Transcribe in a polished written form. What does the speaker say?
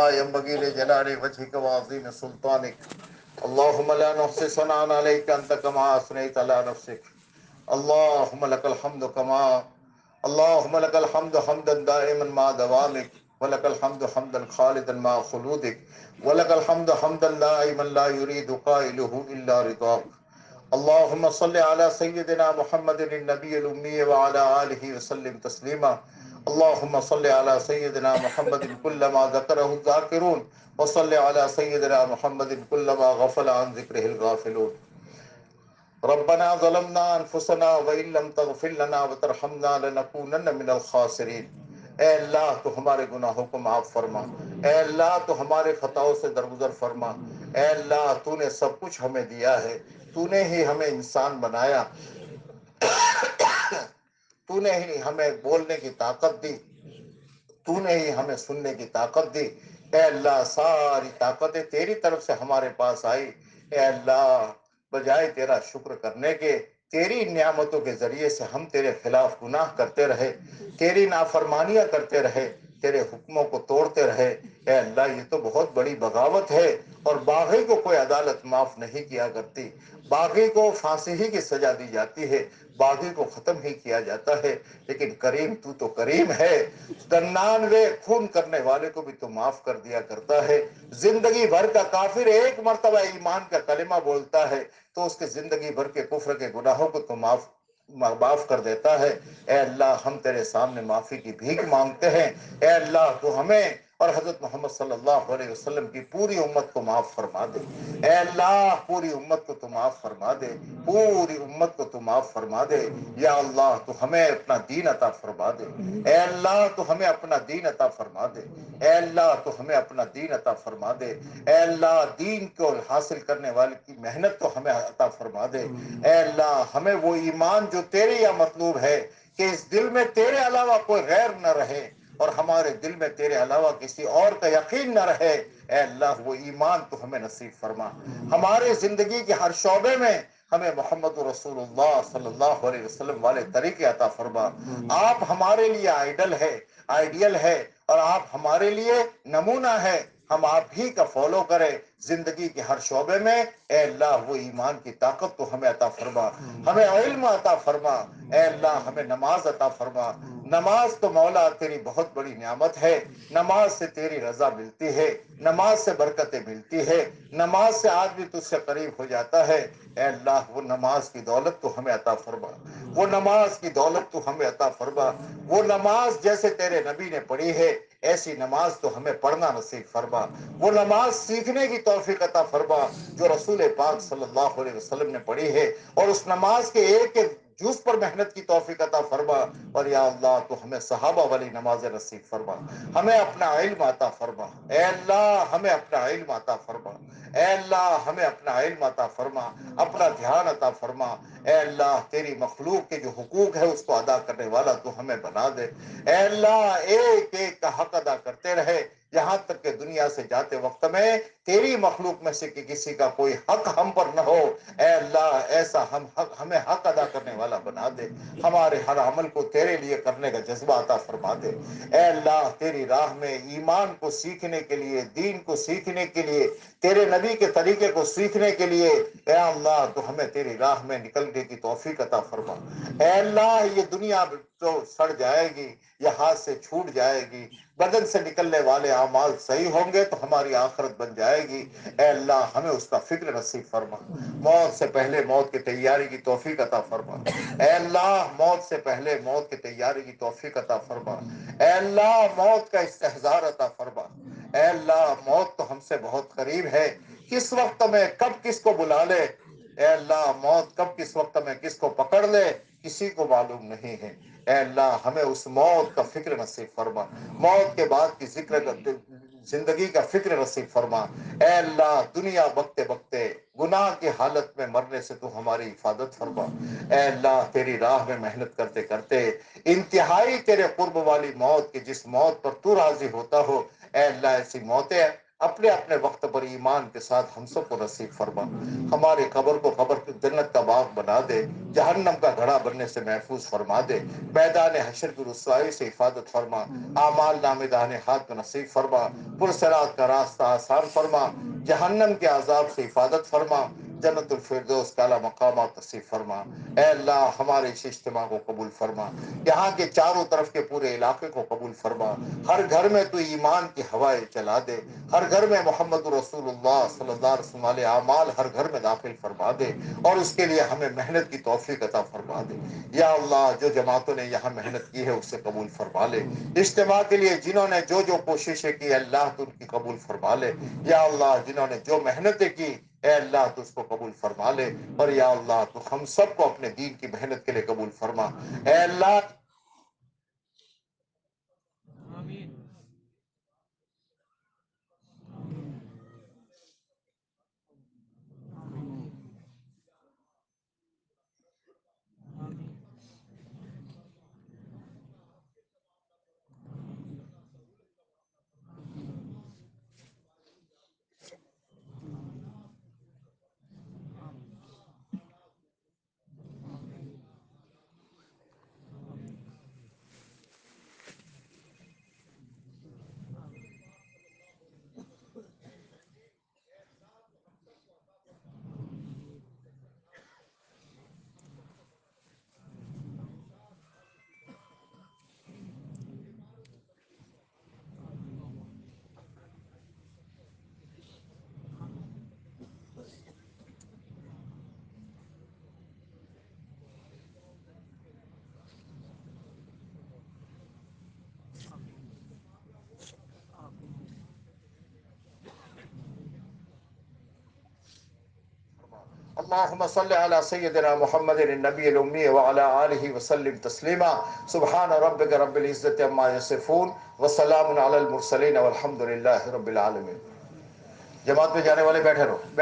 كما ينبغي لجلال وجهك وعظيم سلطانك. اللهم لا نحصي ثناء عليك أنت كما أثنيت على نفسك. اللهم لك الحمد كما اللهم لك الحمد حمدا دائما مع دوامك، ولك الحمد حمدا خالدا مع خلودك، ولك الحمد حمدا دائما لا يريد قائله إلا رضاك. اللهم صل على سيدنا محمد النبي الأمي وعلى آله وسلم تسليما. اللهم صل على سيدنا محمد كلما ذكره الذاكرون، وصل على سيدنا محمد كلما غفل عن ذكره الغافلون. ربنا ظلمنا انفسنا وان لم تغفر لنا وترحمنا لنكونن من الخاسرین. اے اللہ تو ہمارے گناہوں کو معاف فرما. اے اللہ تو ہمارے خطاؤں سے درگزر فرما. اے اللہ تو نے سب کچھ ہمیں دیا ہے، تو نے ہی ہمیں انسان بنایا، تو نے ہی ہمیں بولنے کی طاقت دی، تو نے ہی ہمیں سننے کی طاقت دی. اے اللہ ساری طاقتیں تیری طرف سے ہمارے پاس آئی. اے اللہ بجائے تیرا شکر کرنے کے، تیری نعمتوں کے ذریعے سے ہم تیرے خلاف گناہ کرتے رہے، تیری نافرمانیاں کرتے رہے، تیرے حکموں کو توڑتے رہے. اے اللہ یہ تو بہت بڑی بغاوت ہے، اور باغی کو کوئی عدالت معاف نہیں کیا کرتی. باغی کو پھانسی ہی کی سزا دی جاتی ہے، باغی کو ختم ہی کیا جاتا ہے. لیکن کریم تو کریم ہے، 99 خون کرنے والے کو بھی تو معاف کر دیا کرتا ہے. زندگی بھر کا کافر ایک مرتبہ ایمان کا کلمہ بولتا ہے تو اس کے زندگی بھر کے کفر کے گناہوں کو تو معاف کر دیتا ہے. اے اللہ ہم تیرے سامنے معافی کی بھیک مانگتے ہیں. اے اللہ تو ہمیں اور حضرت محمد صلی اللہ علیہ وسلم کی پوری امت کو معاف فرما دے. اے اللہ پوری امت کو تو معاف فرما دے، پوری امت کو تو معاف فرما دے. یا اللہ تو ہمیں اپنا دین عطا فرما دے. اے اللہ تو ہمیں اپنا دین عطا فرما دے. اے اللہ تو ہمیں اپنا دین عطا فرما دے. اے اللہ دین کو حاصل کرنے والے کی محنت تو ہمیں عطا فرما دے. اے اللہ ہمیں وہ ایمان جو تیرے یا مطلوب ہے کہ اس دل میں تیرے علاوہ کوئی غیر نہ رہے، اور ہمارے دل میں تیرے علاوہ کسی اور کا یقین نہ رہے. اے اللہ وہ ایمان تو ہمیں نصیب فرما. ہمارے زندگی کے ہر شعبے میں ہمیں محمد رسول اللہ صلی اللہ علیہ وسلم والے طریقے عطا فرما. آپ ہمارے لیے آئیڈل ہے، آئیڈیل ہے، اور آپ ہمارے لیے نمونہ ہے. ہم آپ ہی کا فالو کریں زندگی کے ہر شعبے میں. اے اللہ وہ ایمان کی طاقت تو ہمیں عطا فرما، ہمیں علم عطا فرما. اے اللہ ہمیں نماز عطا فرما. نماز تو مولا تیری بہت بڑی نعمت ہے. نماز سے تیری رضا ملتی ہے، نماز سے برکتیں ملتی ہے، نماز سے آدمی تجھ سے قریب ہو جاتا ہے. اے اللہ وہ نماز کی دولت تو ہمیں عطا فرما، وہ نماز کی دولت تو ہمیں عطا فرما. وہ نماز جیسے تیرے نبی نے پڑھی ہے ایسی نماز تو ہمیں پڑھنا نصیب فرما. وہ نماز سیکھنے کی توفیق عطا فرما جو رسول پاک صلی اللہ علیہ وسلم نے پڑھی ہے، اور اس نماز کے ایک ایک جز پر محنت کی توفیق عطا فرما. اور یا اللہ تو ہمیں صحابہ والی نماز نصیب فرما، ہمیں اپنا علم عطا فرما. اے اللہ ہمیں اپنا علم عطا فرما. اے اللہ ہمیں اپنا علم عطا فرما، اپنا دھیان عطا فرما. اے اللہ تیری مخلوق کے جو حقوق ہے اس کو ادا کرنے والا تو ہمیں بنا دے. اے اللہ ایک ایک کا حق ادا کرتے رہے، یہاں تک کہ دنیا سے جاتے وقت میں تیری مخلوق میں سے کسی کا کوئی حق ہم پر نہ ہو. اے اللہ ایسا ہمیں حق ادا کرنے والا بنا دے. ہمارے ہر عمل کو تیرے لیے کرنے کا جذبہ عطا فرما دے. اے اللہ تیری راہ میں ایمان کو سیکھنے کے لیے، دین کو سیکھنے کے لیے، تیرے نبی کے طریقے کو سیکھنے کے لیے اے اللہ تو ہمیں تیری راہ میں نکلنے کی توفیق عطا فرما. اے اللہ یہ دنیا تو سڑ جائے گی، یہ ہاتھ سے چھوٹ جائے گی، بدن سے نکلنے والے اعمال صحیح ہوں گے تو ہماری آخرت بن جائے گی. اے اللہ ہمیں اس کا فکر نصیب فرما. موت سے پہلے موت کی تیاری کی توفیق عطا فرما. اے اللہ موت سے پہلے موت کی تیاری کی توفیق عطا فرما. اے اللہ موت کا استحضار عطا فرما. اے اللہ موت تو ہم سے بہت قریب ہے، کس وقت میں کب کس کو بلا لے. اے اللہ موت کب کس وقت میں کس کو پکڑ لے کسی کو معلوم نہیں ہے. اے اللہ ہمیں اس موت کا فکر نصیب فرما، موت کے بعد کی زندگی کا فکر نصیب فرما. اے اللہ دنیا بکتے بکتے گناہ کی حالت میں مرنے سے تو ہماری حفاظت فرما. اے اللہ تیری راہ میں محنت کرتے کرتے انتہائی تیرے قرب والی موت کی جس موت پر تو راضی ہوتا ہو، اے اللہ ایسی موتیں اپنے اپنے وقت پر ایمان کے ساتھ ہم سب کو نصیب فرما. ہماری قبر کو قبر کی جنت کا باغ بنا دے، جہنم کا گھڑا بننے سے محفوظ فرما دے. میدان حشر کی رسوائی سے حفاظت فرما. اعمال نامے دانے ہاتھ میں نصیب فرما. پرصراط کا راستہ آسان فرما. جہنم کے عذاب سے حفاظت فرما. جنت الفردوس کا اعلیٰ مقامات نصیب فرما. اے اللہ ہمارے اس اجتماع کو قبول فرما. یہاں کے چاروں طرف کے پورے علاقے کو قبول فرما. ہر گھر میں تو ایمان کی ہوائیں چلا دے. ہر گھر میں محمد رسول اللہ صلی اللہ علیہ وسلم علیہ اعمال ہر گھر میں داخل فرما دے، اور اس کے لیے ہمیں محنت کی توفیق عطا فرما دے. یا اللہ جو جماعتوں نے یہاں محنت کی ہے اسے قبول فرما لے. اجتماع کے لیے جنہوں نے جو جو کوششیں کی اللہ تو ان کی قبول فرما لے. یا اللہ جنہوں نے جو محنتیں کی اے اللہ تو اس کو قبول فرما لے. اور یا اللہ تو ہم سب کو اپنے دین کی محنت کے لیے قبول فرما. اے اللہ اللهم صل على سيدنا محمد النبي الأمي وعلى آله وسلم تسليما. سبحان ربك رب العزة عما يصفون وسلام على المرسلين والحمد لله رب العالمين. جماعت میں جانے والے بیٹھے رہو.